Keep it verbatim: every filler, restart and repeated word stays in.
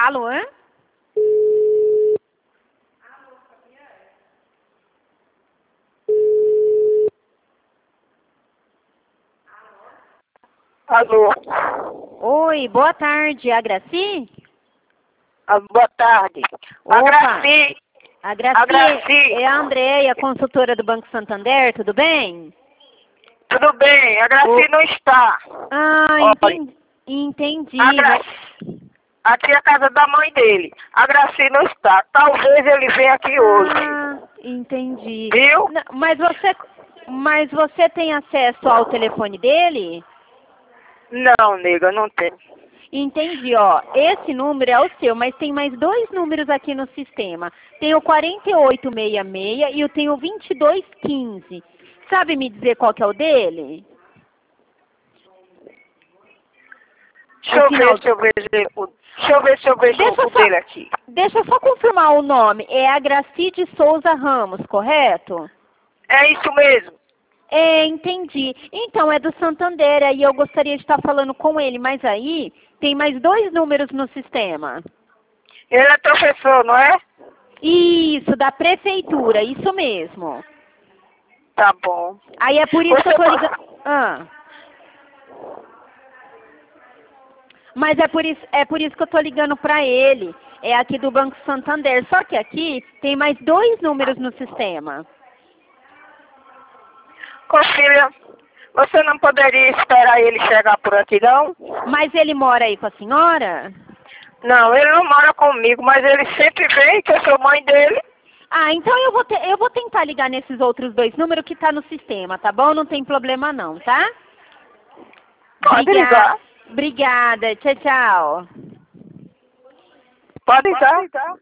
Alô? Alô? Oi, boa tarde. A Graci? Ah, boa tarde. A Opa. Graci, A Graci, A Graci. é a Andréia, consultora do Banco Santander, tudo bem? tudo bem? A Graci Ô. não está. Ah, Olha, entendi. entendi. A Graci, aqui é a casa da mãe dele. A Graci não está. Talvez ele venha aqui hoje. Ah, entendi. Viu? Não, mas você, mas você tem acesso ao telefone dele? Não, nega, não tem. Entendi, ó. Esse número é o seu, mas tem mais dois números aqui no sistema. Tem o quatro oito seis seis e eu tenho o vinte e dois quinze. Sabe me dizer qual que é o dele? Deixa eu final ver se eu vejo o... Deixa eu ver se eu vejo Deixa o eu só- dele aqui. Deixa eu só confirmar o nome. É a Graci de Souza Ramos, correto? É isso mesmo. É, entendi. Então, é do Santander, aí eu gostaria de estar falando com ele, mas aí tem mais dois números no sistema. Ele é professor, não é? Isso, da prefeitura, isso mesmo. Tá bom. Aí é por isso Você que eu tô pode- ligando. Ah. Mas é por isso, é por isso que eu tô ligando para ele. É aqui do Banco Santander. Só que aqui tem mais dois números no sistema. Ô, filha, você não poderia esperar ele chegar por aqui, não? Mas ele mora aí com a senhora? Não, ele não mora comigo, mas ele sempre vem, que eu sou mãe dele. Ah, então eu vou, te, eu vou tentar ligar nesses outros dois números que tá no sistema, tá bom? Não tem problema não, tá? Pode Obriga- ligar. Obrigada. Tchau, tchau. Pode ligar.